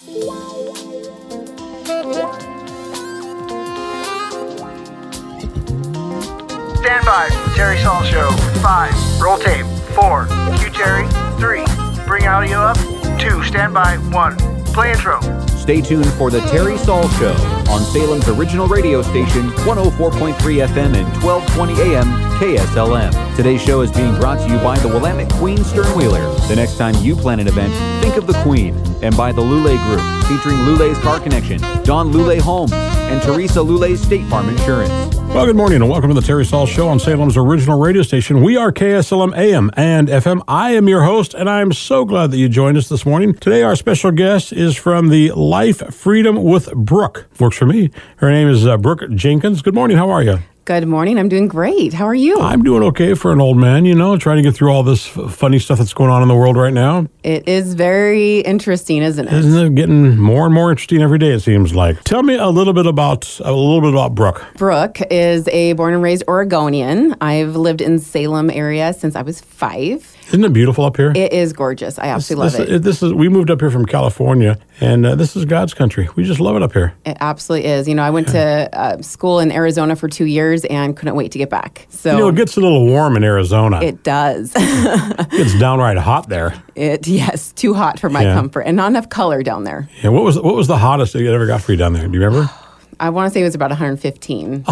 Stand by for the Terry Saul Show. 5, roll tape. 4, cue Terry. 3, bring audio up. 2, stand by. 1, play intro. Stay tuned for the Terry Saul Show on Salem's original radio station, 104.3 FM and 1220 AM KSLM. Today's show is being brought to you by the Willamette Queen Sternwheeler. The next time you plan an event, think of the Queen. And by the Lule Group, featuring Lule's Car Connection, Don Lule Homes, and Teresa Lule's State Farm Insurance. Well, good morning and welcome to the Terry Saul Show on Salem's original radio station. We are KSLM AM and FM. I am your host, and I'm so glad that you joined us this morning. Today, our special guest is from the Life Freedom with Brooke. Works for me. Her name is Brooke Jenkins. Good morning. How are you? Good morning. I'm doing great. How are you? I'm doing okay for an old man, trying to get through all this funny stuff that's going on in the world right now. It is very interesting, isn't it? Isn't it getting more and more interesting every day, it seems like. Tell me a little bit about Brooke. Brooke is a born and raised Oregonian. I've lived in Salem area since I was 5. Isn't it beautiful up here? It is gorgeous. I absolutely love it. We moved up here from California, and this is God's country. We just love it up here. It absolutely is. I went to school in Arizona for 2 years and couldn't wait to get back. So it gets a little warm in Arizona. It does. It's downright hot there. Yes, too hot for my comfort, and not enough color down there. Yeah. What was the hottest that you ever got for you down there? Do you remember? I want to say it was about 115.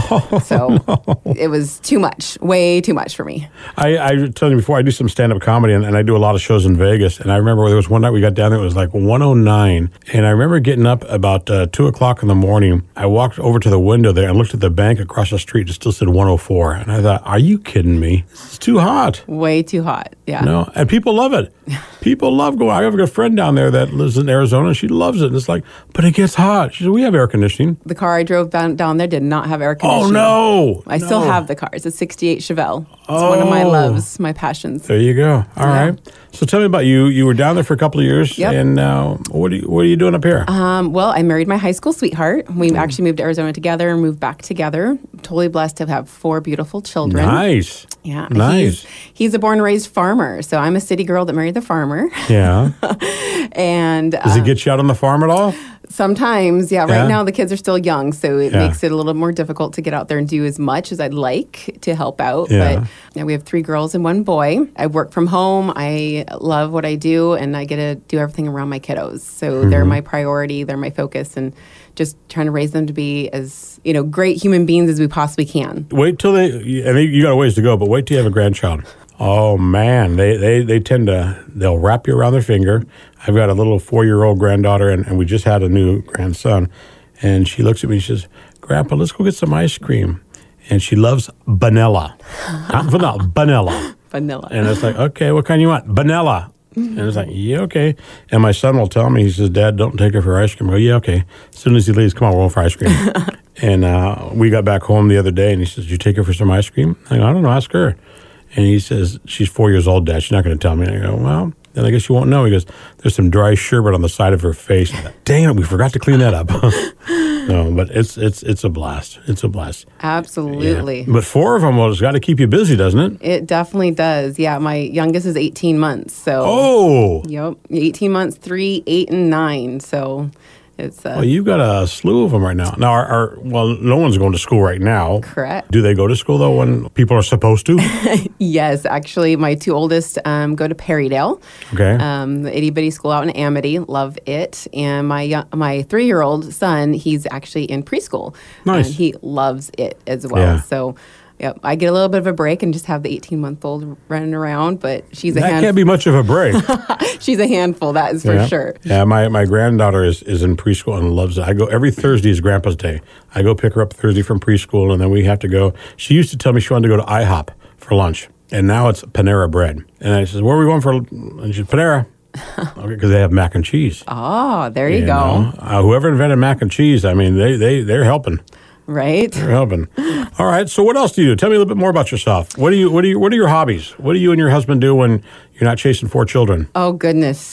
It was too much, way too much for me. I told you before, I do some stand-up comedy, and I do a lot of shows in Vegas. And I remember there was one night we got down there, it was like 109. And I remember getting up about 2 o'clock in the morning. I walked over to the window there and looked at the bank across the street. It still said 104. And I thought, are you kidding me? This is too hot. Way too hot, yeah. No, and people love it. People love going. I have a friend down there that lives in Arizona. She loves it. And it's like, but it gets hot. She said, we have air conditioning. The car I drove down there did not have air conditioning. Oh, no. I still have the car. It's a 68 Chevelle. It's one of my loves, my passions. There you go. All right. So tell me about you. You were down there for a couple of years. Yep. And what are you doing up here? Well, I married my high school sweetheart. We actually moved to Arizona together and moved back together. Totally blessed to have 4 beautiful children. Nice. Yeah. Nice. He's a born and raised farmer. So I'm a city girl that married the farmer. Yeah. And does he get you out on the farm at all? Sometimes, yeah. Right now, the kids are still young, so it makes it a little more difficult to get out there and do as much as I'd like to help out. Yeah. But we have 3 girls and 1 boy. I work from home. I love what I do, and I get to do everything around my kiddos. So they're my priority. They're my focus, and just trying to raise them to be as great human beings as we possibly can. Wait till you got a ways to go, but wait till you have a grandchild. Oh, man, they tend they'll wrap you around their finger. I've got a little 4-year-old granddaughter, and we just had a new grandson. And she looks at me and she says, Grandpa, let's go get some ice cream. And she loves vanilla. Not vanilla, vanilla. Vanilla. And it's like, okay, what kind you want? Vanilla. And it's like, yeah, okay. And my son will tell me, he says, Dad, don't take her for ice cream. I go, yeah, okay. As soon as he leaves, come on, we're going for ice cream. And we got back home the other day, and he says, did you take her for some ice cream? I go, I don't know, ask her. And he says, she's 4 years old, Dad. She's not going to tell me. And I go, well, then I guess you won't know. He goes, there's some dry sherbet on the side of her face. Dang it, we forgot to clean that up. No, but it's a blast. It's a blast. Absolutely. Yeah. But 4 of them, well, it's got to keep you busy, doesn't it? It definitely does. Yeah, my youngest is 18 months. So. Oh. Yep, 18 months, 3, 8, and 9. So. It's, well, you've got a slew of them right now. Now, no one's going to school right now. Correct. Do they go to school, though, when people are supposed to? Yes. Actually, my 2 oldest go to Perrydale. Okay. The itty-bitty school out in Amity. Love it. And my 3-year-old son, he's actually in preschool. Nice. And he loves it as well. Yeah. So... Yep, I get a little bit of a break and just have the 18-month-old running around, but she's a handful. That can't be much of a break. She's a handful, that is for sure. Yeah, my granddaughter is in preschool and loves it. I go every Thursday is Grandpa's Day. I go pick her up Thursday from preschool, and then we have to go. She used to tell me she wanted to go to IHOP for lunch, and now it's Panera Bread. And I said, where are we going for? And she said, Panera. Okay, because they have mac and cheese. Oh, there you go. Whoever invented mac and cheese, I mean, they're helping. Right. They're helping. All right. So what else do you do? Tell me a little bit more about yourself. What are your hobbies? What do you and your husband do when You're not chasing 4 children. Oh, goodness.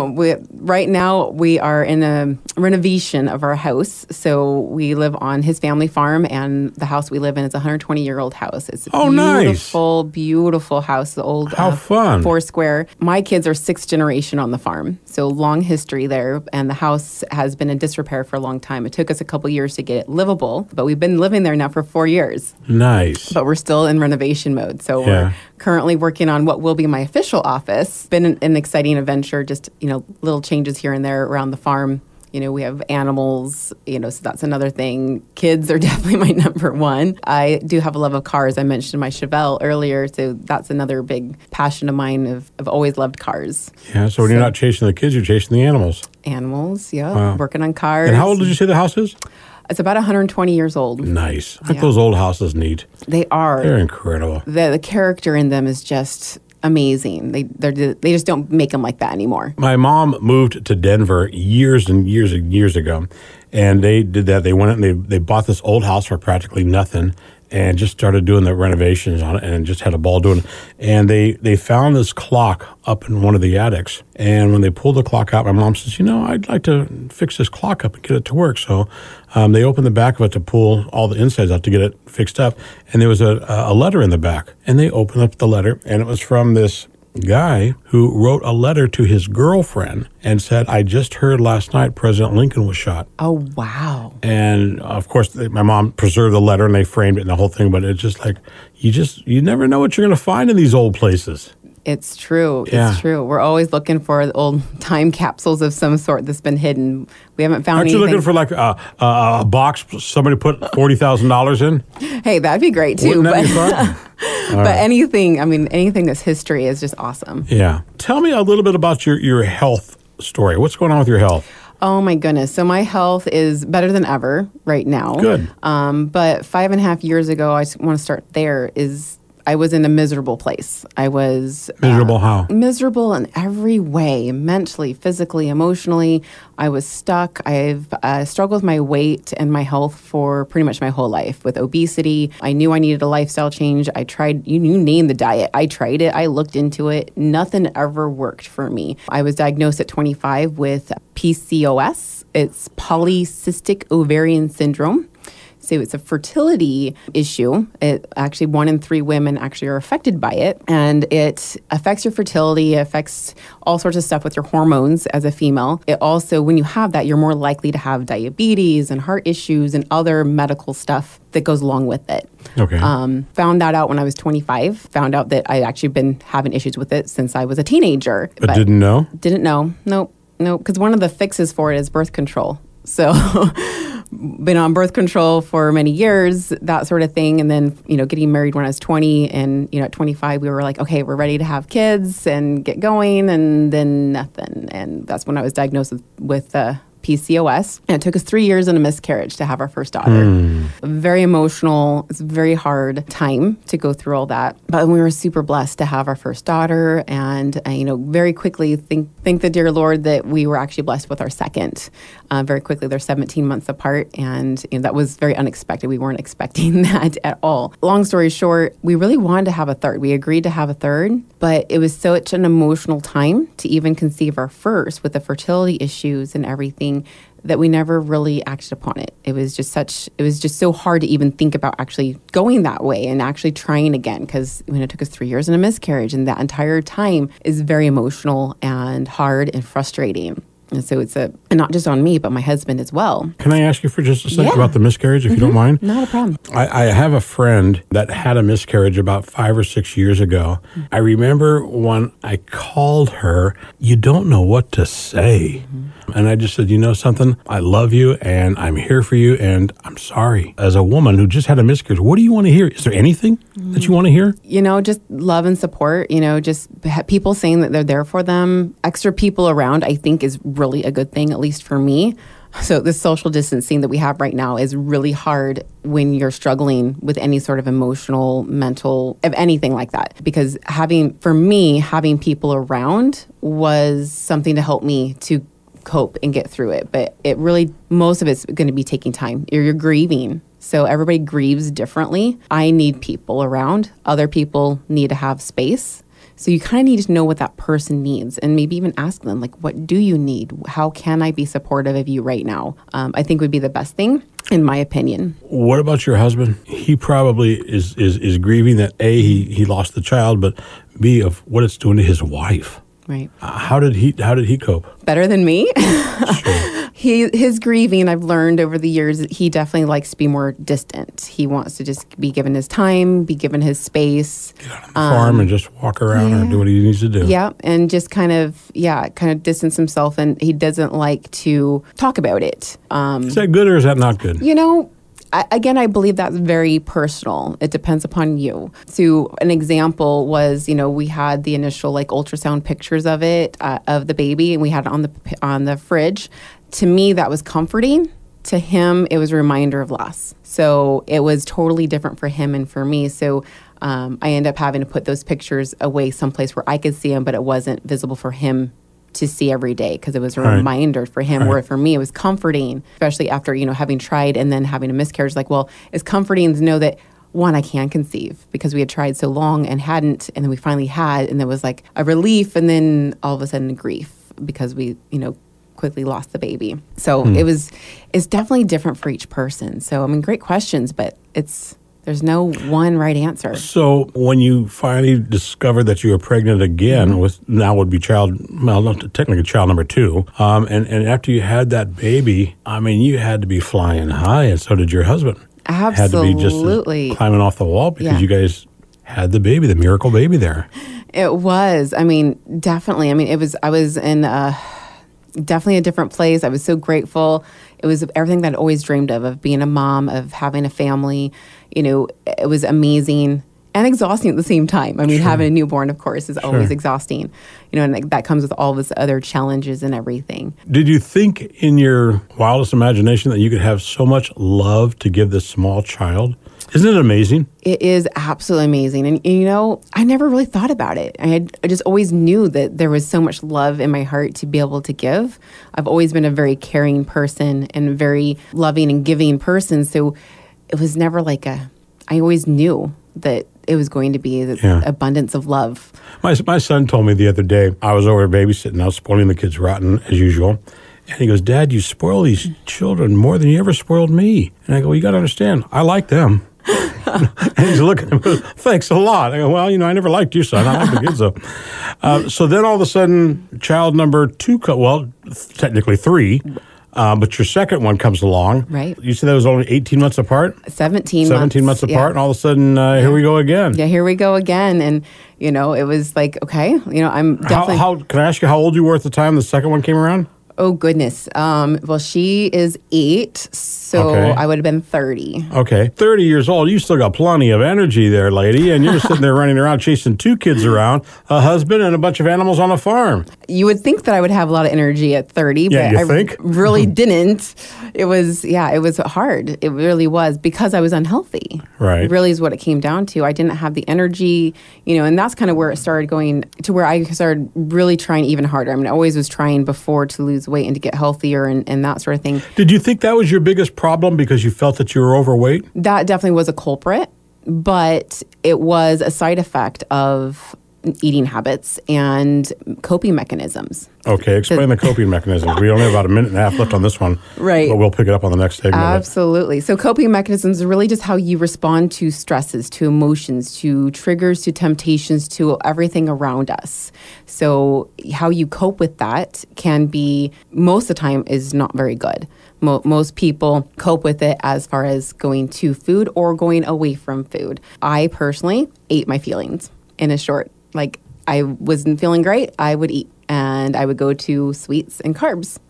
Right now, we are in a renovation of our house. So we live on his family farm, and the house we live in is a 120-year-old house. It's a beautiful, beautiful house, the old How fun. 4-square. My kids are 6th generation on the farm, so long history there. And the house has been in disrepair for a long time. It took us a couple years to get it livable, but we've been living there now for 4 years. Nice. But we're still in renovation mode. So we're currently working on what will be my official office. Been an exciting adventure, just, little changes here and there around the farm. We have animals, so that's another thing. Kids are definitely my number one. I do have a love of cars. I mentioned my Chevelle earlier, so that's another big passion of mine. I've always loved cars. Yeah, so when you're not chasing the kids, you're chasing the animals. Animals, working on cars. And how old did you say the house is? It's about 120 years old. Nice. Aren't those old houses neat? They are. They're incredible. The character in them is just amazing. They just don't make them like that anymore. My mom moved to Denver years and years and years ago, and they did that. They went and they bought this old house for practically nothing, and just started doing the renovations on it, and just had a ball doing it. And they found this clock up in one of the attics, and when they pulled the clock out, my mom says, I'd like to fix this clock up and get it to work. So they opened the back of it to pull all the insides out to get it fixed up, and there was a letter in the back. And they opened up the letter, and it was from this guy who wrote a letter to his girlfriend and said, I just heard last night President Lincoln was shot. Oh, wow. And of course, my mom preserved the letter and they framed it and the whole thing. But it's just like, you never know what you're going to find in these old places. It's true. Yeah. It's true. We're always looking for the old time capsules of some sort that's been hidden. We haven't found Aren't anything. you looking for like a box somebody put $40,000 in? Hey, that'd be great too. Wouldn't that be fun? But anything that's history is just awesome. Yeah. Tell me a little bit about your health story. What's going on with your health? Oh my goodness. So my health is better than ever right now. Good. But 5.5 years ago, I just want to start there, I was in a miserable place. I was... Miserable how? Miserable in every way, mentally, physically, emotionally. I was stuck. I've struggled with my weight and my health for pretty much my whole life. With obesity, I knew I needed a lifestyle change. I tried, you name the diet. I tried it. I looked into it. Nothing ever worked for me. I was diagnosed at 25 with PCOS. It's polycystic ovarian syndrome. So it's a fertility issue. It actually 1 in 3 women actually are affected by it. And it affects your fertility, it affects all sorts of stuff with your hormones as a female. It also, when you have that, you're more likely to have diabetes and heart issues and other medical stuff that goes along with it. Okay. Found that out when I was 25. Found out that I'd actually been having issues with it since I was a teenager. But didn't know? Didn't know. Nope. Because one of the fixes for it is birth control. So... been on birth control for many years, that sort of thing. And then, getting married when I was 20 and, at 25, we were like, okay, we're ready to have kids and get going. And then nothing. And that's when I was diagnosed with PCOS. And it took us 3 years and a miscarriage to have our first daughter. Very emotional. It's a very hard time to go through all that. But we were super blessed to have our first daughter. And, very quickly thank the dear Lord that we were actually blessed with our second. Very quickly, they're 17 months apart. And that was very unexpected. We weren't expecting that at all. Long story short, we really wanted to have a third. We agreed to have a third, but it was such an emotional time to even conceive our first with the fertility issues and everything that we never really acted upon it. It was just so hard to even think about actually going that way and actually trying again, because it took us 3 years and a miscarriage, and that entire time is very emotional and hard and frustrating. And so and not just on me, but my husband as well. Can I ask you for just a second about the miscarriage, if you don't mind? Not a problem. I have a friend that had a miscarriage about 5 or 6 years ago. I remember when I called her, you don't know what to say. And I just said, something? I love you, and I'm here for you, and I'm sorry. As a woman who just had a miscarriage, what do you want to hear? Is there anything that you want to hear? Just love and support, just people saying that they're there for them. Extra people around, I think, is really a good thing, at least for me. So the social distancing that we have right now is really hard when you're struggling with any sort of emotional, mental, of anything like that. Because having people around was something to help me to cope and get through it. But it really, most of it's going to be taking time. You're grieving. So everybody grieves differently. I need people around. Other people need to have space. So you kind of need to know what that person needs and maybe even ask them, like, what do you need? How can I be supportive of you right now? I think would be the best thing, in my opinion. What about your husband? He probably is grieving that A, he lost the child, but B, of what it's doing to his wife. Right. How did he cope? Better than me. Sure. His grieving, I've learned over the years, he definitely likes to be more distant. He wants to just be given his time, be given his space. Get out on the farm and just walk around or do what he needs to do. Yeah, and just kind of distance himself, and he doesn't like to talk about it. Is that good or is that not good? I believe that's very personal. It depends upon you. So an example was, we had the initial ultrasound pictures of it, of the baby, and we had it on the fridge. To me, that was comforting. To him, it was a reminder of loss. So it was totally different for him and for me. So I ended up having to put those pictures away someplace where I could see them, but it wasn't visible for him to see every day because it was a reminder for him, where for me it was comforting, especially after, having tried and then having a miscarriage. It's comforting to know that, one, I can conceive because we had tried so long and hadn't, and then we finally had, and there was a relief, and then all of a sudden grief because we, quickly lost the baby. So it's definitely different for each person. So, great questions, but there's no one right answer. So when you finally discovered that you were pregnant again with now would be technically child number 2, and after you had that baby, you had to be flying high, and so did your husband. Absolutely. Had to be just climbing off the wall because you guys had the baby, the miracle baby there. It was. Definitely. I was in definitely a different place. I was so grateful. It was everything that I'd always dreamed of being a mom, of having a family. It was amazing and exhausting at the same time. Having a newborn, of course, is always exhausting. And that comes with all this other challenges and everything. Did you think in your wildest imagination that you could have so much love to give this small child? Isn't it amazing? It is absolutely amazing. And I never really thought about it. I just always knew that there was so much love in my heart to be able to give. I've always been a very caring person and a very loving and giving person. So it was never I always knew that it was going to be the abundance of love. My son told me the other day, I was over babysitting, I was spoiling the kids rotten as usual. And he goes, "Dad, you spoil these children more than you ever spoiled me." And I go, "You got to understand, I like them." And he's looking at me, "Thanks a lot." I go, "Well, I never liked you, son. I like the kids, though." So then all of a sudden, child number 2, technically 3, but your second one comes along. Right. You said that was only 18 months apart? 17 months apart, and all of a sudden, here we go again. Yeah, here we go again. And, it was okay, I'm definitely... Can I ask you how old you were at the time the second one came around? Oh, goodness. Well, she is 8, so I would have been 30. Okay. 30 years old. You still got plenty of energy there, lady, and you're sitting there running around chasing 2 kids around, a husband, and a bunch of animals on a farm. You would think that I would have a lot of energy at 30, but I really didn't. It was hard. It really was because I was unhealthy. Right. It really is what it came down to. I didn't have the energy, and that's kind of where it started going to where I started really trying even harder. I always was trying before to lose weight and to get healthier and that sort of thing. Did you think that was your biggest problem because you felt that you were overweight? That definitely was a culprit, but it was a side effect of eating habits and coping mechanisms. Okay, explain the coping mechanisms. We only have about a minute and a half left on this one. Right. But we'll pick it up on the next segment. Absolutely. So coping mechanisms are really just how you respond to stresses, to emotions, to triggers, to temptations, to everything around us. So how you cope with that can be, most of the time, is not very good. Most people cope with it as far as going to food or going away from food. I personally ate my feelings in a short. I wasn't feeling great, I would eat, and I would go to sweets and carbs.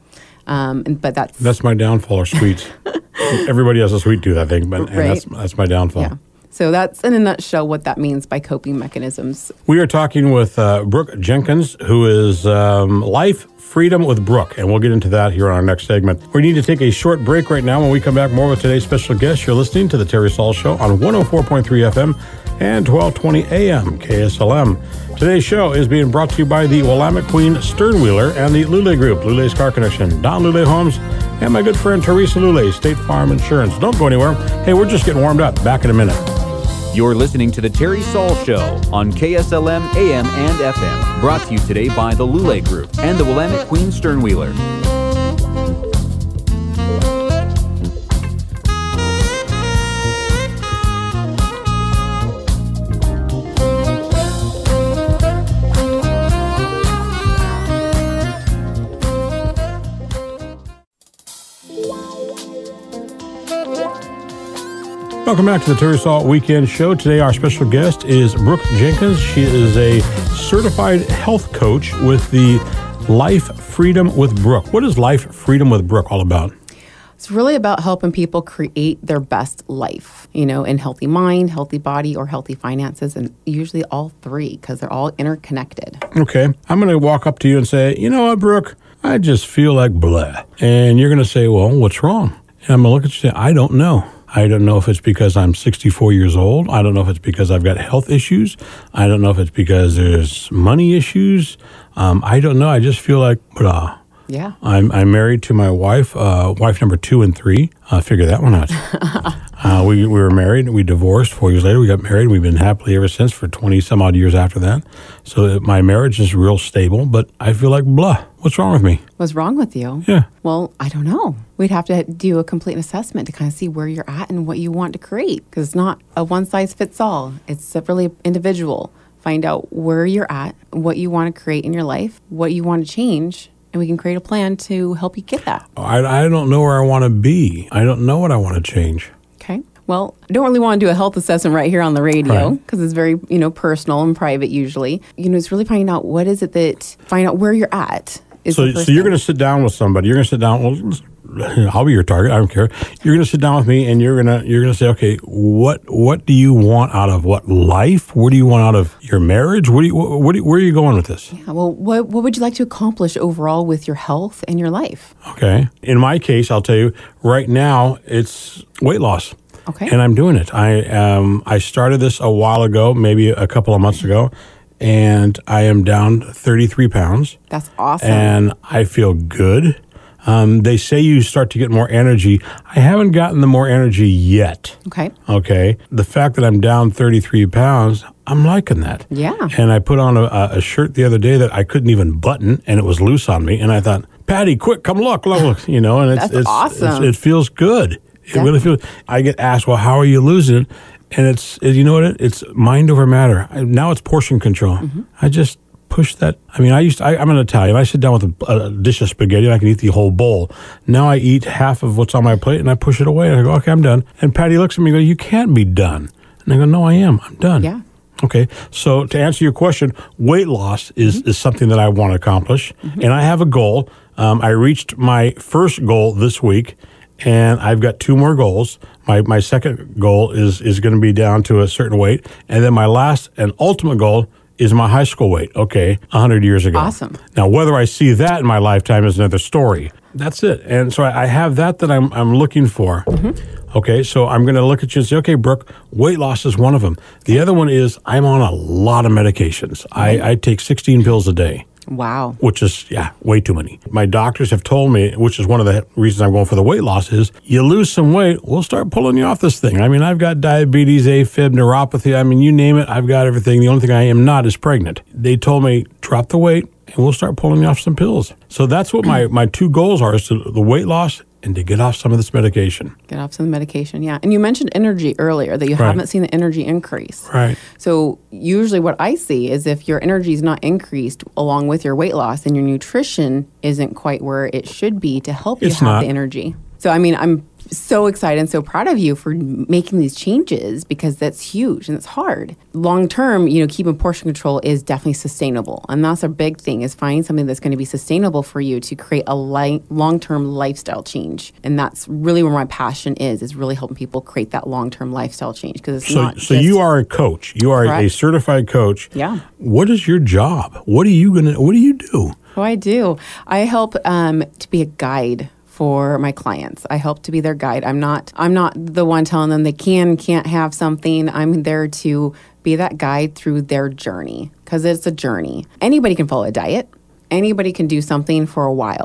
But that's my downfall, are sweets. Everybody has a sweet tooth, I think, but that's my downfall. Yeah. So that's in a nutshell what that means by coping mechanisms. We are talking with Brooke Jenkins, who is Life Freedom with Brooke, and we'll get into that here on our next segment. We need to take a short break right now. When we come back, more with today's special guest. You're listening to The Terry Saul Show on 104.3 FM and 1220 AM KSLM. Today's show is being brought to you by the Willamette Queen Sternwheeler and the Lule Group, Lule's Car Connection, Don Lule Homes, and my good friend Teresa Lule, State Farm Insurance. Don't go anywhere. Hey, we're just getting warmed up. Back in a minute. You're listening to The Terry Saul Show on KSLM AM and FM. Brought to you today by the Lule Group and the Willamette Queen Sternwheeler. Welcome back to the Terry Saul Weekend Show. Today, our special guest is Brooke Jenkins. She is a certified health coach with the Life Freedom with Brooke. What is Life Freedom with Brooke all about? It's really about helping people create their best life, in healthy mind, healthy body, or healthy finances, and usually all three because they're all interconnected. Okay. I'm going to walk up to you and say, you know what, Brooke? I just feel like blah. And you're going to say, well, what's wrong? And I'm going to look at you and say, I don't know. I don't know if it's because I'm 64 years old. I don't know if it's because I've got health issues. I don't know if it's because there's money issues. I don't know. I just feel like, blah. Yeah. I'm married to my wife, wife number 2 and 3. Figure that one out. We were married. We divorced. 4 years later, we got married. We've been happily ever since for 20 some odd years after that. So my marriage is real stable, but I feel like blah. What's wrong with me? What's wrong with you? Yeah. Well, I don't know. We'd have to do a complete assessment to kind of see where you're at and what you want to create, because it's not a one size fits all. It's really individual. Find out where you're at, what you want to create in your life, what you want to change, and we can create a plan to help you get that. I don't know where I want to be. I don't know what I want to change. Okay. Well, I don't really want to do a health assessment right here on the radio because it's very, personal and private usually. It's really finding out what is it find out where you're at. So you're going to sit down with somebody. You're going to sit down. Well, I'll be your target. I don't care. You're going to sit down with me, and you're going to say, okay, what do you want out of what life? What do you want out of your marriage? Where are you going with this? Yeah. Well, what would you like to accomplish overall with your health and your life? Okay. In my case, I'll tell you right now, it's weight loss. Okay. And I'm doing it. I started this a while ago, maybe a couple of months ago. And I am down 33 pounds. That's awesome. And I feel good. They say you start to get more energy. I haven't gotten the more energy yet. Okay. The fact that I'm down 33 pounds, I'm liking that. Yeah. And I put on a shirt the other day that I couldn't even button, and it was loose on me. And I thought, Patty, quick, come look. And That's awesome. It feels good. It really feels. I get asked, well, how are you losing it? And it's mind over matter. Now it's portion control. Mm-hmm. I just push that. I'm an Italian. I sit down with a dish of spaghetti and I can eat the whole bowl. Now I eat half of what's on my plate and I push it away and I go, okay, I'm done. And Patty looks at me and goes, you can't be done. And I go, no, I am. I'm done. Yeah. Okay. So to answer your question, weight loss is something that I want to accomplish. Mm-hmm. And I have a goal. I reached my first goal this week. And I've got 2 more goals. My second goal is going to be down to a certain weight. And then my last and ultimate goal is my high school weight, 100 years ago. Awesome. Now, whether I see that in my lifetime is another story. That's it. And so I have that I'm looking for. Mm-hmm. Okay, so I'm going to look at you and say, okay, Brooke, weight loss is one of them. The other one is I'm on a lot of medications. Mm-hmm. I take 16 pills a day. Wow. Which is, way too many. My doctors have told me, which is one of the reasons I'm going for the weight loss, is you lose some weight, we'll start pulling you off this thing. I've got diabetes, AFib, neuropathy. You name it, I've got everything. The only thing I am not is pregnant. They told me, drop the weight, and we'll start pulling you off some pills. So that's what my 2 goals are, is the weight loss and to get off some of this medication. Get off some of the medication, yeah. And you mentioned energy earlier, that you haven't seen the energy increase. Right. So usually what I see is if your energy is not increased along with your weight loss and your nutrition isn't quite where it should be to help you have the energy. So, I'm so excited and so proud of you for making these changes because that's huge and it's hard. Long term, keeping portion control is definitely sustainable. And that's a big thing, is finding something that's going to be sustainable for you to create a long-term lifestyle change. And that's really where my passion is really helping people create that long-term lifestyle change. Because So you are a coach. You are a certified coach. Yeah. What is your job? What do you do? Oh, I do. I help to be a guide for my clients. I help to be their guide. I'm not the one telling them they can't have something. I'm there to be that guide through their journey, because it's a journey. Anybody can follow a diet. Anybody can do something for a while,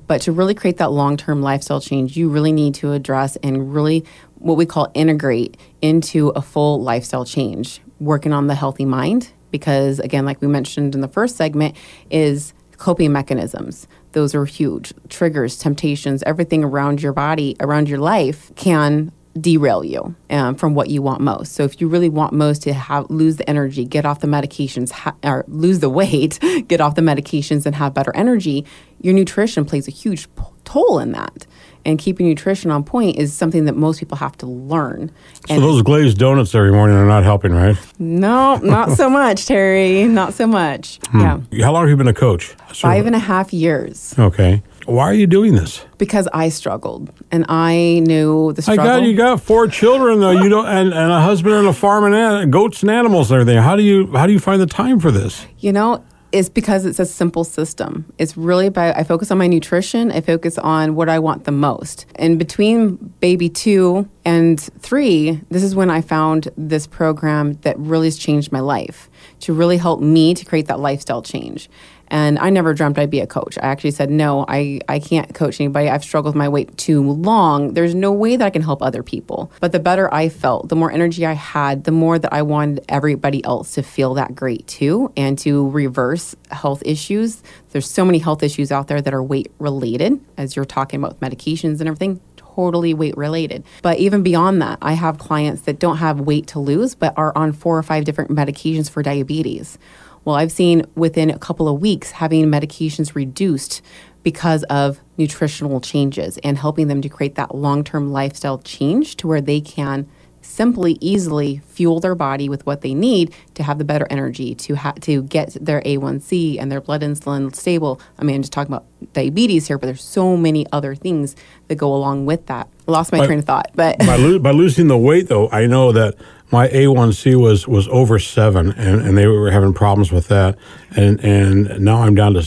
But to really create that long-term lifestyle change, you really need to address and really what we call integrate into a full lifestyle change, working on the healthy mind. Because again, like we mentioned in the first segment, is coping mechanisms. Those are huge. Triggers, temptations, everything around your body, around your life can derail you from what you want most. So if you really want most to lose the energy, get off the medications, or lose the weight, get off the medications and have better energy, your nutrition plays a huge toll in that. And keeping nutrition on point is something that most people have to learn. So those glazed donuts every morning are not helping, right? No, not so much, Terry. Not so much. Yeah. How long have you been a coach? 5.5 years. Okay. Why are you doing this? Because I struggled, and I knew the struggle. You got 4 children though. You don't, and a husband and a farm and goats and animals and everything. How do you find the time for this? It's because it's a simple system. It's really about, I focus on my nutrition. I focus on what I want the most. And between baby 2 and 3, this is when I found this program that really has changed my life to really help me to create that lifestyle change. And I never dreamt I'd be a coach. I actually said, no, I can't coach anybody. I've struggled with my weight too long. There's no way that I can help other people. But the better I felt, the more energy I had, the more that I wanted everybody else to feel that great too, and to reverse health issues. There's so many health issues out there that are weight related, as you're talking about medications and everything. Totally weight related. But even beyond that, I have clients that don't have weight to lose, but are on 4 or 5 different medications for diabetes. Well, I've seen within a couple of weeks having medications reduced because of nutritional changes and helping them to create that long-term lifestyle change to where they can simply, easily fuel their body with what they need to have the better energy, to get their A1C and their blood insulin stable. I mean, I'm just talking about diabetes here, but there's so many other things that go along with that. I lost my train of thought. But by losing the weight, though, I know that my A1C was over 7, and they were having problems with that, and now I'm down to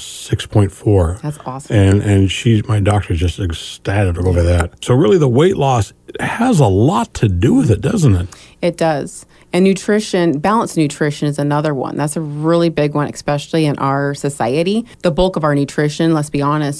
6.4. That's awesome. And my doctor's just ecstatic over that. So really, the weight loss has a lot to do with it, doesn't it? It does. And nutrition, balanced nutrition is another one. That's a really big one, especially in our society. The bulk of our nutrition, let's be honest,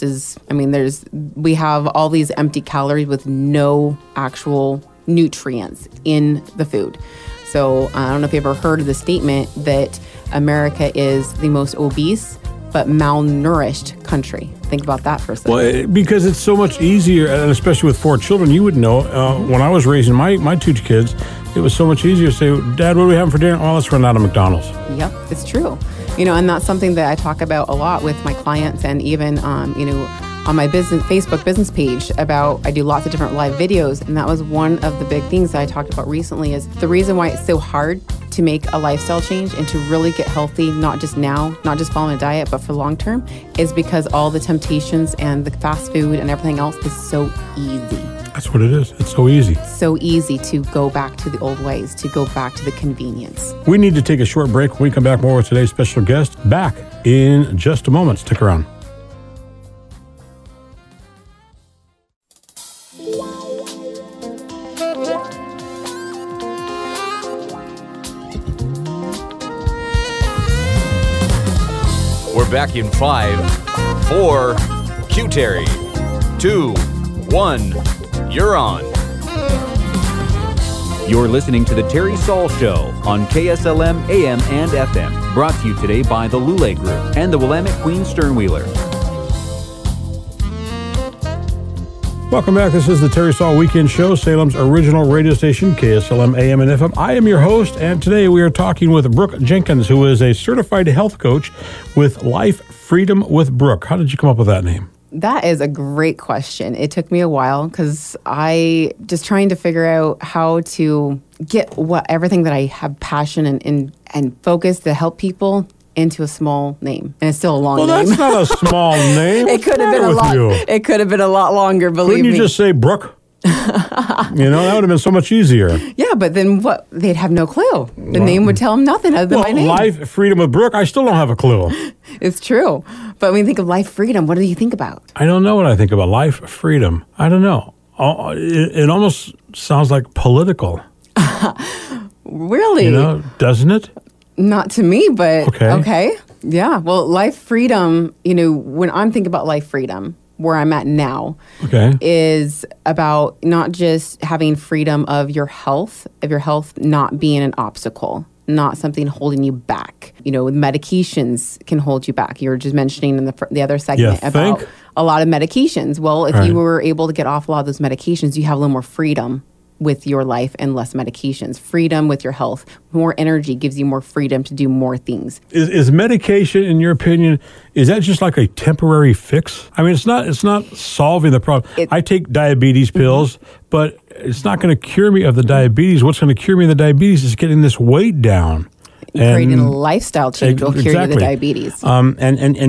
we have all these empty calories with no actual nutrients in the food. So I don't know if you've ever heard of the statement that America is the most obese but malnourished country. Think about that for a second. Well, because it's so much easier, and especially with 4 children, you would know, when I was raising my 2 kids, it was so much easier to say, Dad, what are we having for dinner? Oh, let's run out of McDonald's. Yep, it's true. And that's something that I talk about a lot with my clients, and even, on my Facebook business page I do lots of different live videos. And that was one of the big things that I talked about recently is the reason why it's so hard to make a lifestyle change and to really get healthy, not just now, not just following a diet, but for long term, is because all the temptations and the fast food and everything else is so easy. That's what it is. It's so easy. So easy to go back to the old ways, to go back to the convenience. We need to take a short break. When we come back, more with today's special guest. Back in just a moment. Stick around. We're back in 5, 4, Q Terry, 2, 1, you're on. You're listening to The Terry Saul Show on KSLM AM and FM. Brought to you today by the Lule Group and the Willamette Queen Sternwheeler. Welcome back. This is the Terry Saul Weekend Show, Salem's original radio station, KSLM AM and FM. I am your host, and today we are talking with Brooke Jenkins, who is a certified health coach with Life Freedom with Brooke. How did you come up with that name? That is a great question. It took me a while because I just trying to figure out how to get everything that I have passion and focus to help people into a small name. And it's still a long name. Well, that's not a small name. It could have been a lot. It could have been a lot longer, believe me. Couldn't you just say Brooke? That would have been so much easier. Yeah, but then what? They'd have no clue. The name would tell them nothing other than my name. Life Freedom with Brooke, I still don't have a clue. It's true. But when you think of life freedom, what do you think about? I don't know what I think about life freedom. I don't know. It almost sounds like political. Really? Doesn't it? Not to me, but okay. Yeah. Well, life freedom, when I'm thinking about life freedom, where I'm at now, Okay. is about not just having freedom of your health not being an obstacle, not something holding you back. You know, medications can hold you back. You were just mentioning in the other segment about a lot of medications. Well, if you were able to get off a lot of those medications, you have a little more freedom with your life and less medications. Freedom with your health. More energy gives you more freedom to do more things. Is medication, in your opinion, is that just like a temporary fix? I mean, it's not solving the problem. I take diabetes pills, but it's not going to cure me of the diabetes. What's going to cure me of the diabetes is getting this weight down. Creating a lifestyle change will cure you the diabetes. And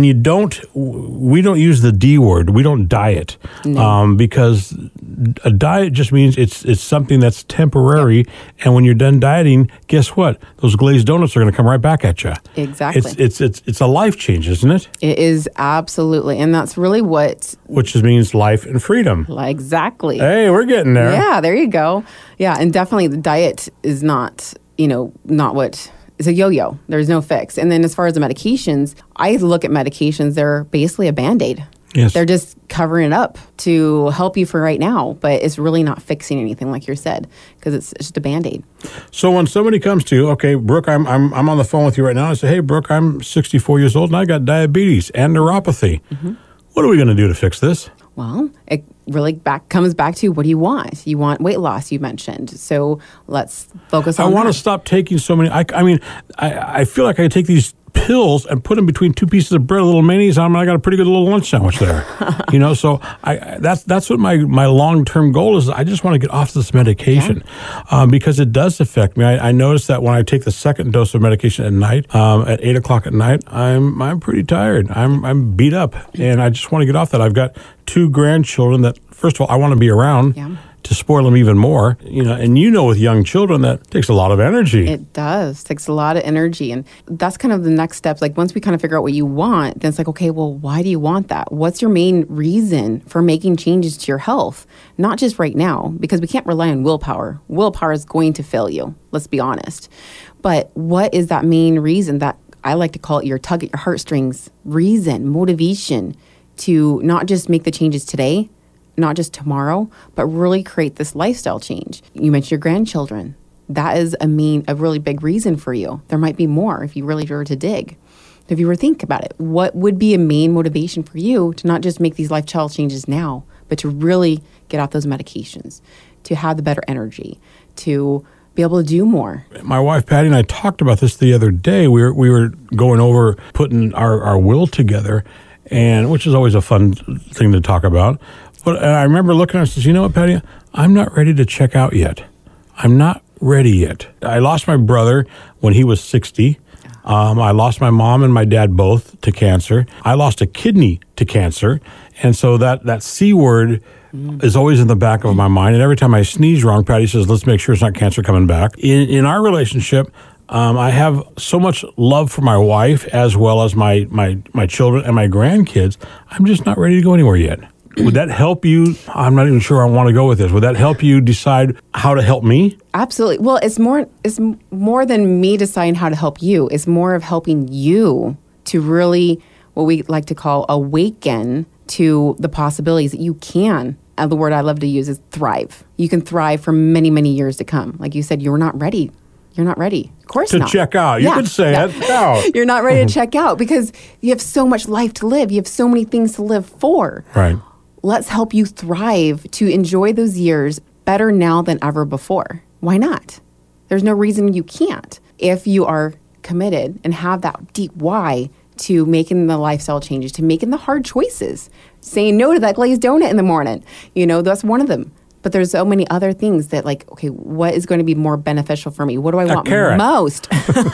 we don't use the D word. We don't diet because a diet just means it's something that's temporary. Yep. And when you're done dieting, guess what? Those glazed donuts are going to come right back at you. Exactly. It's a life change, isn't it? It is, absolutely. And that's really which just means life and freedom. Exactly. Hey, we're getting there. Yeah, there you go. Yeah, and definitely the diet is not what... It's a yo-yo. There's no fix. And then as far as the medications, I look at medications, they're basically a Band-Aid. Yes. They're just covering it up to help you for right now, but it's really not fixing anything, like you said, because it's just a Band-Aid. So when somebody comes to you, okay, Brooke, I'm on the phone with you right now. I say, hey, Brooke, I'm 64 years old and I got diabetes and neuropathy. Mm-hmm. What are we going to do to fix this? Well, it really comes back to what do you want? You want weight loss, you mentioned. So let's focus on I want to stop taking so many. I feel like I take these pills and put them between two pieces of bread, a little mayonnaise on them, and I got a pretty good little lunch sandwich there. So that's what my long-term goal is. I just want to get off this medication because it does affect me. I notice that when I take the second dose of medication at night, at 8 o'clock at night, I'm pretty tired. I'm beat up, and I just want to get off that. I've got 2 grandchildren that, first of all, I want to be around. Yeah. To spoil them even more, and with young children, that takes a lot of energy. It does. Takes a lot of energy. And that's kind of the next steps. Like once we kind of figure out what you want, then it's like, okay, well, why do you want that? What's your main reason for making changes to your health? Not just right now, because we can't rely on willpower. Willpower is going to fail you. Let's be honest. But what is that main reason that I like to call it your tug at your heartstrings reason, motivation to not just make the changes today, not just tomorrow, but really create this lifestyle change. You mentioned your grandchildren. That is a really big reason for you. There might be more if you really were to dig. If you were to think about it, what would be a main motivation for you to not just make these lifestyle changes now, but to really get off those medications, to have the better energy, to be able to do more? My wife, Patty, and I talked about this the other day. We were going over putting our will together, and which is always a fun thing to talk about. But I remember looking at her and says, you know what, Patty, I'm not ready to check out yet. I'm not ready yet. I lost my brother when he was 60. I lost my mom and my dad both to cancer. I lost a kidney to cancer. And so that C word is always in the back of my mind. And every time I sneeze wrong, Patty says, let's make sure it's not cancer coming back. In our relationship, I have so much love for my wife as well as my children and my grandkids. I'm just not ready to go anywhere yet. Would that help you? I'm not even sure I want to go with this. Would that help you decide how to help me? Absolutely. Well, it's more than me deciding how to help you. It's more of helping you to really, what we like to call, awaken to the possibilities that you can. And the word I love to use is thrive. You can thrive for many, many years to come. Like you said, you're not ready. You're not ready. Of course not. To check out. You could say it out. You're not ready to check out because you have so much life to live. You have so many things to live for. Right. Let's help you thrive to enjoy those years better now than ever before. Why not? There's no reason you can't if you are committed and have that deep why to making the lifestyle changes, to making the hard choices, saying no to that glazed donut in the morning. That's one of them. But there's so many other things that okay, what is going to be more beneficial for me? What do I want most?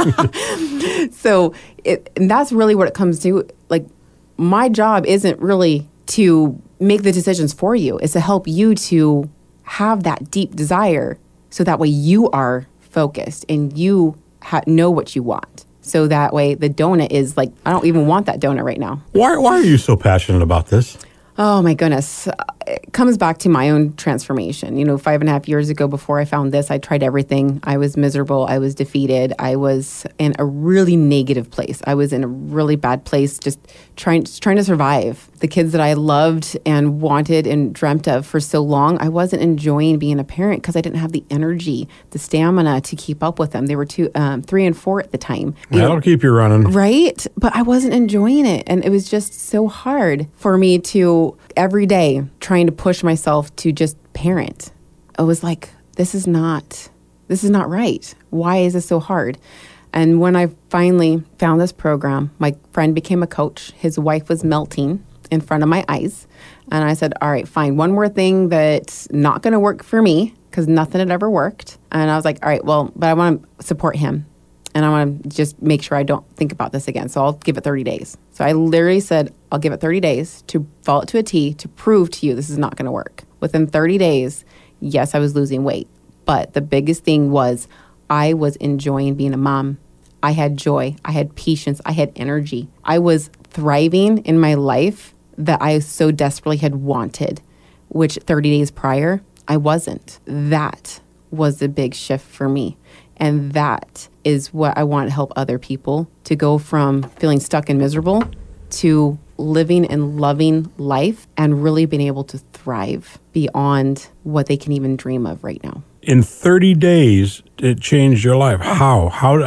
And that's really what it comes to. My job isn't really to make the decisions for you. It's to help you to have that deep desire so that way you are focused and you know what you want. So that way the donut is I don't even want that donut right now. Why are you so passionate about this? Oh my goodness. It comes back to my own transformation. 5.5 years ago, before I found this, I tried everything. I was miserable. I was defeated. I was in a really negative place. I was in a really bad place, just trying to survive. The kids that I loved and wanted and dreamt of for so long, I wasn't enjoying being a parent because I didn't have the energy, the stamina to keep up with them. They were 3 and 4 at the time. That'll keep you running. Right? But I wasn't enjoying it. And it was just so hard for me to every day trying to push myself to just parent. I was like, this is not right. Why is this so hard? And when I finally found this program, my friend became a coach. His wife was melting in front of my eyes. And I said, all right, fine. One more thing that's not going to work for me because nothing had ever worked. And I was like, all right, well, but I want to support him. And I want to just make sure I don't think about this again. So I'll give it 30 days. So I literally said, I'll give it 30 days to follow it to a T to prove to you this is not going to work. Within 30 days, yes, I was losing weight. But the biggest thing was I was enjoying being a mom. I had joy. I had patience. I had energy. I was thriving in my life that I so desperately had wanted, which 30 days prior, I wasn't. That was the big shift for me. And that is what I want to help other people to go from feeling stuck and miserable to living and loving life and really being able to thrive beyond what they can even dream of right now. In 30 days, it changed your life. How?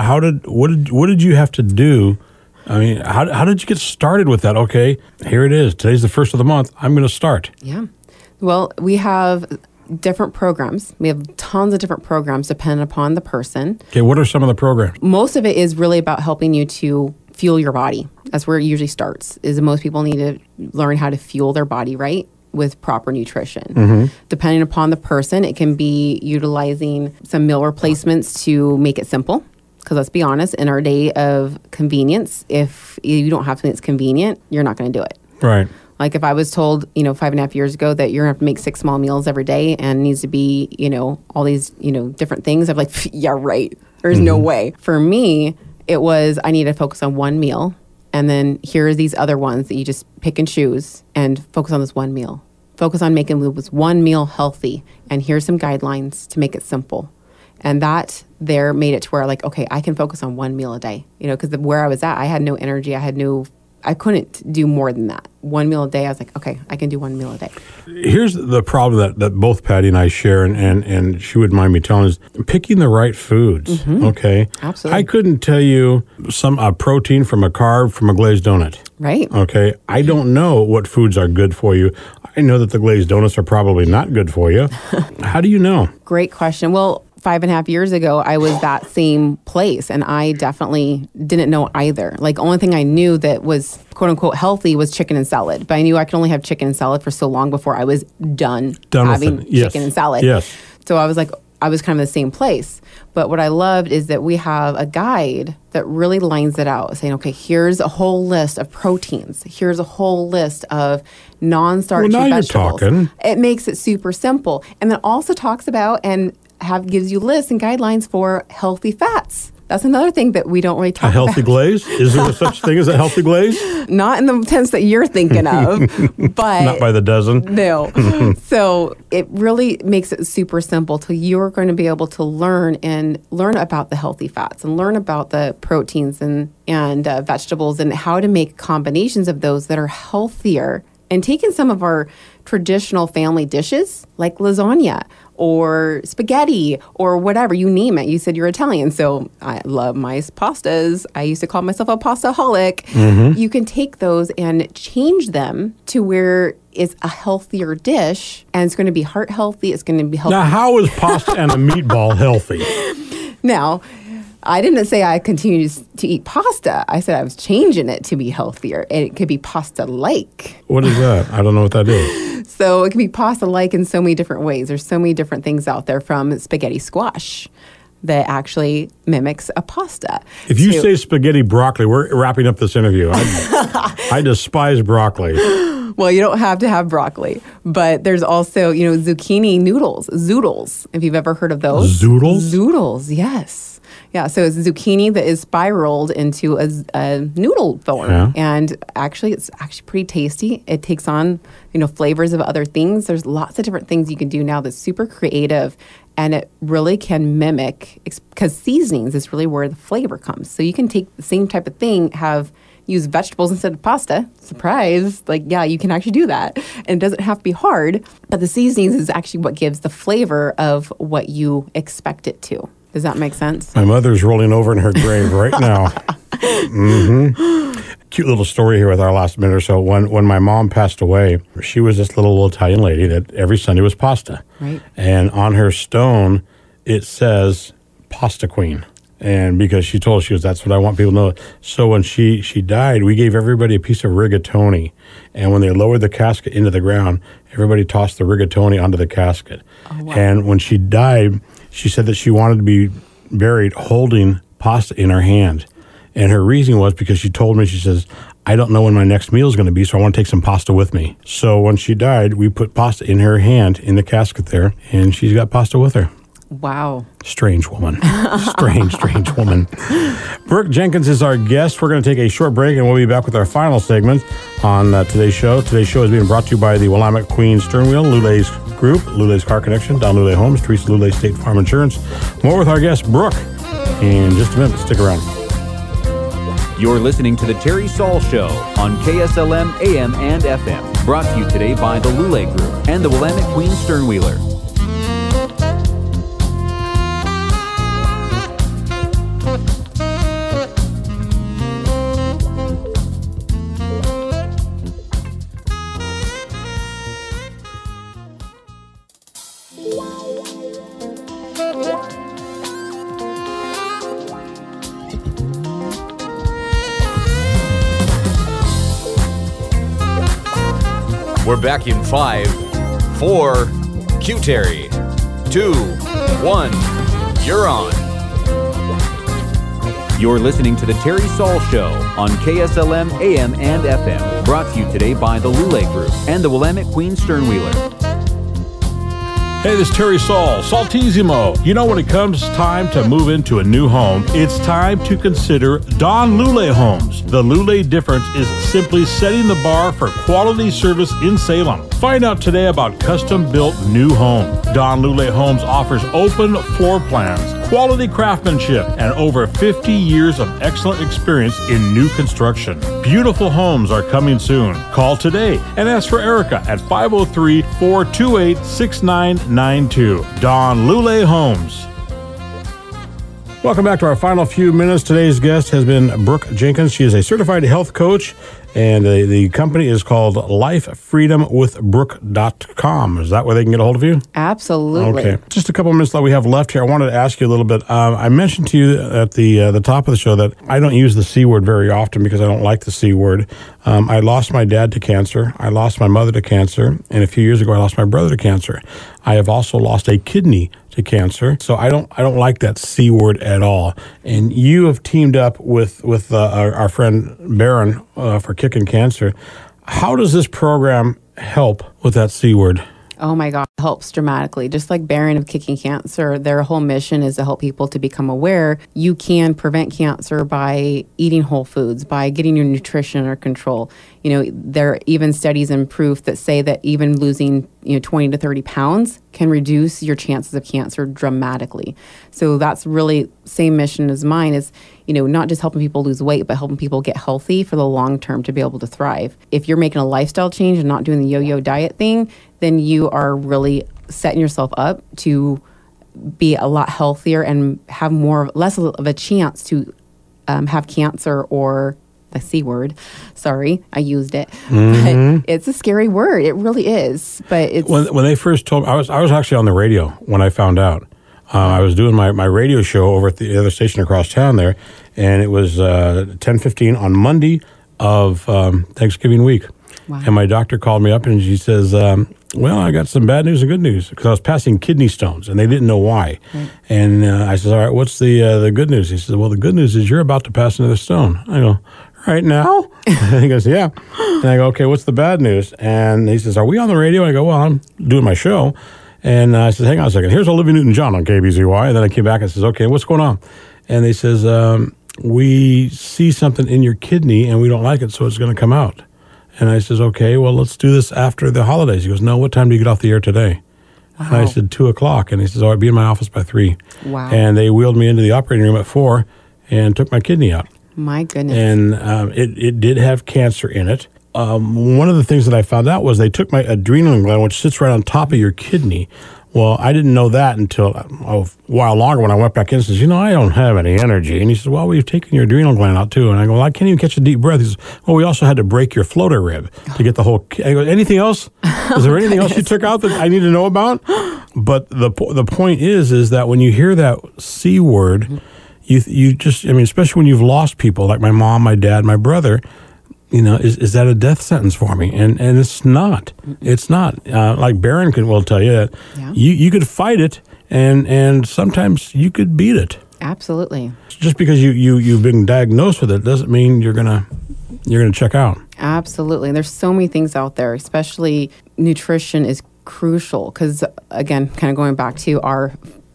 What did you have to do? I mean, how did you get started with that? Okay, here it is. Today's the first of the month. I'm going to start. Yeah. Well, we have different programs. We have tons of different programs depending upon the person. Okay, what are some of the programs? Most of it is really about helping you to fuel your body. That's where it usually starts, is most people need to learn how to fuel their body right with proper nutrition. Mm-hmm. Depending upon the person, it can be utilizing some meal replacements to make it simple. Because let's be honest, in our day of convenience, if you don't have something that's convenient, you're not going to do it. Right. Like if I was told, 5.5 years ago that you're going to have to make 6 small meals every day and it needs to be, all these, different things, I'm like, yeah, right. There's no way. For me, it was I need to focus on one meal. And then here are these other ones that you just pick and choose and focus on this one meal. Focus on making this one meal healthy. And here's some guidelines to make it simple. And that there made it to where like, okay, I can focus on one meal a day. Because where I was at, I had no energy. I couldn't do more than that. One meal a day, I was like, okay, I can do one meal a day. Here's the problem that both Patty and I share, and she wouldn't mind me telling, is picking the right foods, okay? Absolutely. I couldn't tell you a protein from a carb from a glazed donut. Right. Okay? I don't know what foods are good for you. I know that the glazed donuts are probably not good for you. How do you know? Great question. Well, 5.5 years ago, I was that same place, and I definitely didn't know either. Like, only thing I knew that was quote unquote healthy was chicken and salad, but I knew I could only have chicken and salad for so long before I was done having chicken and salad. Yes. So I was like, I was kind of in the same place. But what I loved is that we have a guide that really lines it out, saying, okay, here's a whole list of proteins. Here's a whole list of non-starchy vegetables. You're talking. It makes it super simple. And then also talks about and gives you lists and guidelines for healthy fats. That's another thing that we don't really talk about. A healthy glaze? Is there such thing as a healthy glaze? Not in the sense that you're thinking of, but not by the dozen. No. So it really makes it super simple till you're going to be able to learn about the healthy fats and learn about the proteins and vegetables and how to make combinations of those that are healthier. And taking some of our traditional family dishes like lasagna or spaghetti or whatever, you name it. You said you're Italian, so I love my pastas. I used to call myself a pastaholic. Mm-hmm. You can take those and change them to where it's a healthier dish, and it's going to be heart healthy. It's going to be healthy. Now, how is pasta and a meatball healthy? Now, I didn't say I continued to eat pasta. I said I was changing it to be healthier. And it could be pasta-like. What is that? I don't know what that is. So it can be pasta-like in so many different ways. There's so many different things out there, from spaghetti squash that actually mimics a pasta. If you say spaghetti broccoli, we're wrapping up this interview. I despise broccoli. Well, you don't have to have broccoli. But there's also, zucchini noodles, zoodles, if you've ever heard of those. Zoodles? Zoodles, yes. Yeah, so it's zucchini that is spiraled into a noodle form. Yeah. And actually, it's actually pretty tasty. It takes on, flavors of other things. There's lots of different things you can do now that's super creative. And it really can mimic, because seasonings is really where the flavor comes. So you can take the same type of thing, use vegetables instead of pasta. Surprise. You can actually do that. And it doesn't have to be hard. But the seasonings is actually what gives the flavor of what you expect it to. Does that make sense? My mother's rolling over in her grave right now. Cute little story here with our last minute or so. When my mom passed away, she was this little Italian lady that every Sunday was pasta. Right. And on her stone, it says Pasta Queen. And because she told us, that's what I want people to know. So when she died, we gave everybody a piece of rigatoni. And when they lowered the casket into the ground, everybody tossed the rigatoni onto the casket. Oh, wow. And when she died, she said that she wanted to be buried holding pasta in her hand. And her reason was because she told me, she says, I don't know when my next meal is going to be, so I want to take some pasta with me. So when she died, we put pasta in her hand in the casket there, and she's got pasta with her. Wow. Strange woman. Strange woman. Brooke Jenkins is our guest. We're going to take a short break, and we'll be back with our final segment on today's show. Today's show is being brought to you by the Willamette Queen Stern Wheel, Lule's Group, Lule's Car Connection, Don Lule Homes, Teresa Lule State Farm Insurance. More with our guest, Brooke, in just a minute. Stick around. You're listening to The Terry Saul Show on KSLM AM and FM. Brought to you today by the Lule Group and the Willamette Queen Sternwheeler. We're back in 5, 4, Q-Terry, 2, 1, you're on. You're listening to The Terry Saul Show on KSLM AM and FM. Brought to you today by the Lule Group and the Willamette Queen Sternwheeler. Hey, this is Terry Saul, Saltissimo. When it comes time to move into a new home, it's time to consider Don Lule Homes. The Lule difference is simply setting the bar for quality service in Salem. Find out today about custom-built new homes. Don Lule Homes offers open floor plans, quality craftsmanship, and over 50 years of excellent experience in new construction. Beautiful homes are coming soon. Call today and ask for Erica at 503-428-6992. Don Lule Homes. Welcome back to our final few minutes. Today's guest has been Brooke Jenkins. She is a certified health coach, and the company is called LifeFreedomWithBrooke.com. Is that where they can get a hold of you? Absolutely. Okay. Just a couple of minutes that we have left here. I wanted to ask you a little bit. I mentioned to you at the top of the show that I don't use the C word very often because I don't like the C word. I lost my dad to cancer. I lost my mother to cancer. And a few years ago, I lost my brother to cancer. I have also lost a kidney to cancer. So I don't like that C word at all. And you have teamed up with our friend Baron for Kicking Cancer. How does this program help with that C word? Oh my God, it helps dramatically. Just like Baron of Kicking Cancer, their whole mission is to help people to become aware you can prevent cancer by eating whole foods, by getting your nutrition under control. There are even studies and proof that say that even losing 20 to 30 pounds can reduce your chances of cancer dramatically. So that's really same mission as mine is, not just helping people lose weight, but helping people get healthy for the long term to be able to thrive. If you're making a lifestyle change and not doing the yo-yo diet thing, then you are really setting yourself up to be a lot healthier and have less of a chance to have cancer or the C word. Sorry, I used it. Mm-hmm. But it's a scary word. It really is. But it's when they first told me, I was actually on the radio when I found out. I was doing my radio show over at the other station across town there, and it was 10:15 on Monday of Thanksgiving week. Wow. And my doctor called me up and she says, well, I got some bad news and good news because I was passing kidney stones and they didn't know why. Right. And I said, all right, what's the good news? He said, well, the good news is you're about to pass another stone. I go, right now? And he goes, yeah. And I go, okay, what's the bad news? And he says, are we on the radio? I go, well, I'm doing my show. And I said, hang on a second. Here's Olivia Newton-John on KBZY. And then I came back and says, okay, what's going on? And they says, we see something in your kidney and we don't like it, so it's going to come out. And I says, okay, well, let's do this after the holidays. He goes, no, what time do you get off the air today? Wow. And I said, 2:00. And he says, I'll be in my office by 3. Wow. And they wheeled me into the operating room at 4 and took my kidney out. My goodness. And it did have cancer in it. One of the things that I found out was they took my adrenal gland, which sits right on top of your kidney. Well, I didn't know that until a while longer when I went back in and says, I don't have any energy. And he says, well, we've taken your adrenal gland out too. And I go, well, I can't even catch a deep breath. He says, well, we also had to break your floater rib to get the whole. I go, anything else? Is there anything else you took out that I need to know about? But the point is that when you hear that C word, you just, especially when you've lost people like my mom, my dad, my brother, is that a death sentence for me? And it's not. It's not. Like Barron will tell you that you could fight it, and sometimes you could beat it. Absolutely. Just because you've been diagnosed with it doesn't mean you're gonna check out. Absolutely. And there's so many things out there, especially nutrition is crucial because, again, kind of going back to our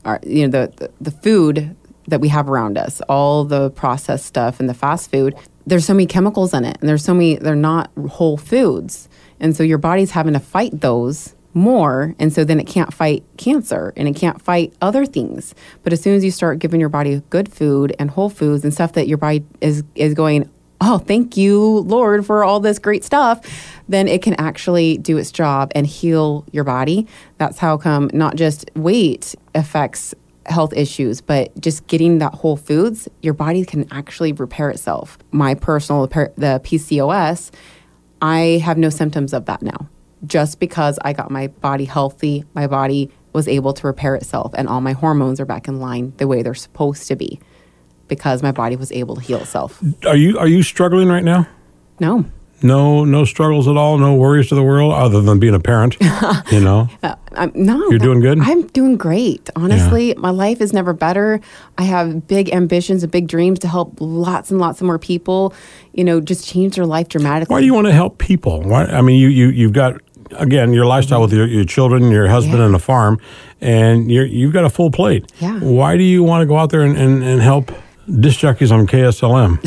the food that we have around us, all the processed stuff and the fast food, there's so many chemicals in it, and they're not whole foods. And so your body's having to fight those more, and so then it can't fight cancer, and it can't fight other things. But as soon as you start giving your body good food and whole foods and stuff that your body is going, oh, thank you, Lord, for all this great stuff, then it can actually do its job and heal your body. That's how come not just weight affects health issues, but just getting that whole foods, your body can actually repair itself. My personal, the PCOS, I have no symptoms of that now. Just because I got my body healthy, my body was able to repair itself, and all my hormones are back in line the way they're supposed to be because my body was able to heal itself. Are you struggling right now? No. No struggles at all? No worries to the world other than being a parent, No. You're doing good? I'm doing great. Honestly, my life is never better. I have big ambitions and big dreams to help lots and lots of more people, just change their life dramatically. Why do you want to help people? Why? You've got, again, your lifestyle with your children, your husband, and a farm, and you've got a full plate. Yeah. Why do you want to go out there and help disc jockeys on KSLM?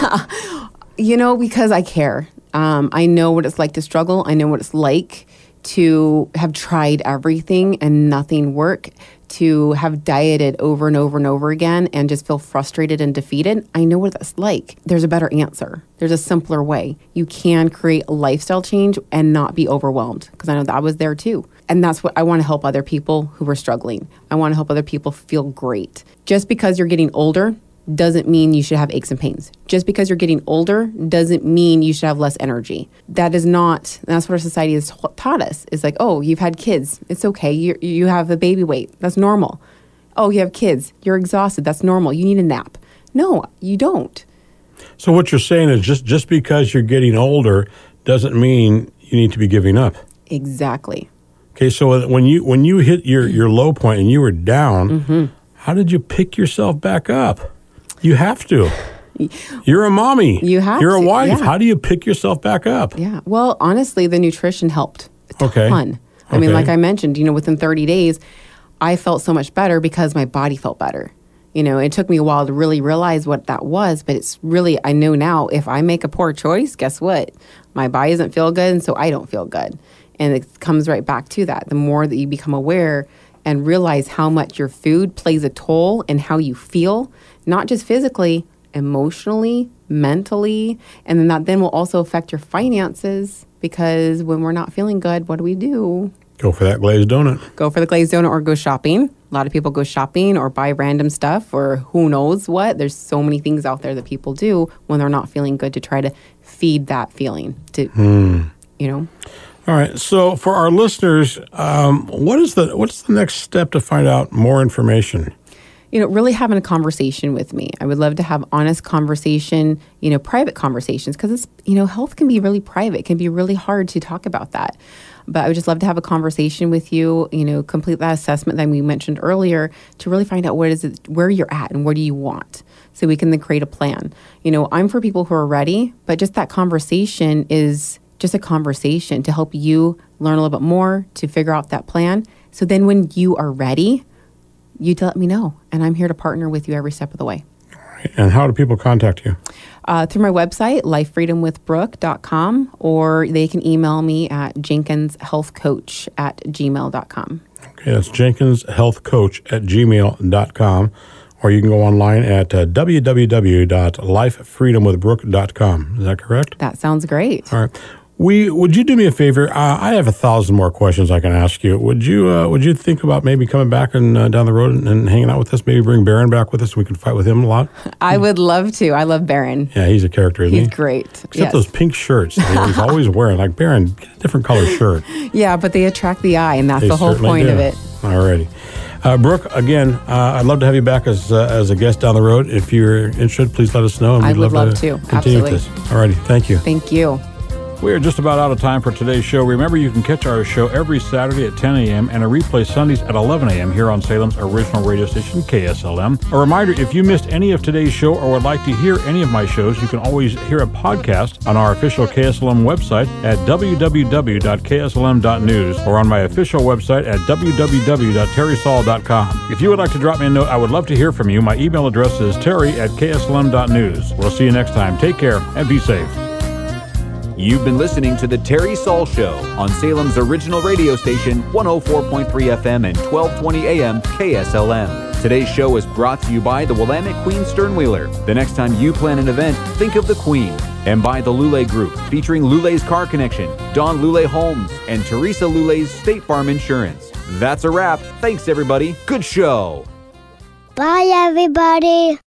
Because I care. I know what it's like to struggle. I know what it's like to have tried everything and nothing work, to have dieted over and over and over again and just feel frustrated and defeated. I know what that's like. There's a better answer. There's a simpler way. You can create a lifestyle change and not be overwhelmed, because I know that I was there too. And that's what I want to help other people who are struggling. I want to help other people feel great. Just because you're getting older doesn't mean you should have aches and pains. Just because you're getting older doesn't mean you should have less energy. That's what our society has taught us. It's like, oh, you've had kids. It's okay. You have a baby weight. That's normal. Oh, you have kids. You're exhausted. That's normal. You need a nap. No, you don't. So what you're saying is just because you're getting older doesn't mean you need to be giving up. Exactly. Okay, so when you hit your low point and you were down, how did you pick yourself back up? You have to. You're a mommy. You're a wife. Yeah. How do you pick yourself back up? Yeah. Well, honestly, the nutrition helped a ton. I mean, like I mentioned, within 30 days, I felt so much better because my body felt better. It took me a while to really realize what that was, but it's really, I know now, if I make a poor choice, guess what? My body doesn't feel good, and so I don't feel good. And it comes right back to that. The more that you become aware and realize how much your food plays a toll in how you feel, not just physically, emotionally, mentally, and then that then will also affect your finances, because when we're not feeling good, what do? Go for that glazed donut. Go for the glazed donut or go shopping. A lot of people go shopping or buy random stuff or who knows what. There's so many things out there that people do when they're not feeling good to try to feed that feeling All right. So for our listeners, what's the next step to find out more information? Really having a conversation with me. I would love to have honest conversation, private conversations, because it's, health can be really private. It can be really hard to talk about that. But I would just love to have a conversation with you, complete that assessment that we mentioned earlier to really find out where you're at and what do you want, so we can then create a plan. I'm for people who are ready, but just that conversation is just a conversation to help you learn a little bit more, to figure out that plan, So then when you are ready, you let me know, and I'm here to partner with you every step of the way. And how do people contact you? Through my website, lifefreedomwithbrooke.com, or they can email me at jenkinshealthcoach@gmail.com. Okay, that's jenkinshealthcoach@gmail.com, or you can go online at www.lifefreedomwithbrooke.com. Is that correct? That sounds great. All right. Would you do me a favor? I have 1,000 more questions I can ask you. Would you think about maybe coming back and down the road and hanging out with us? Maybe bring Baron back with us. We can fight with him a lot. I would love to. I love Baron. Yeah, he's a character, isn't he? He's great. Except Yes. those pink shirts that he's always wearing. Like, Baron, get a different color shirt. Yeah, but they attract the eye, and that's They the whole certainly point do. of it. Alrighty. Brooke, again, I'd love to have you back as a guest down the road. If you're interested, please let us know. And I we'd would love to. continue Absolutely. with this. Alrighty. Thank you. Thank you. We are just about out of time for today's show. Remember, you can catch our show every Saturday at 10 a.m. and a replay Sundays at 11 a.m. here on Salem's original radio station, KSLM. A reminder, if you missed any of today's show or would like to hear any of my shows, you can always hear a podcast on our official KSLM website at www.kslm.news or on my official website at www.terrysaul.com. If you would like to drop me a note, I would love to hear from you. My email address is terry@kslm.news. We'll see you next time. Take care and be safe. You've been listening to The Terry Saul Show on Salem's original radio station, 104.3 FM and 1220 AM KSLM. Today's show was brought to you by the Willamette Queen Sternwheeler. The next time you plan an event, think of the Queen. And by the Lule Group, featuring Lule's Car Connection, Don Lule Homes, and Teresa Lule's State Farm Insurance. That's a wrap. Thanks, everybody. Good show. Bye, everybody.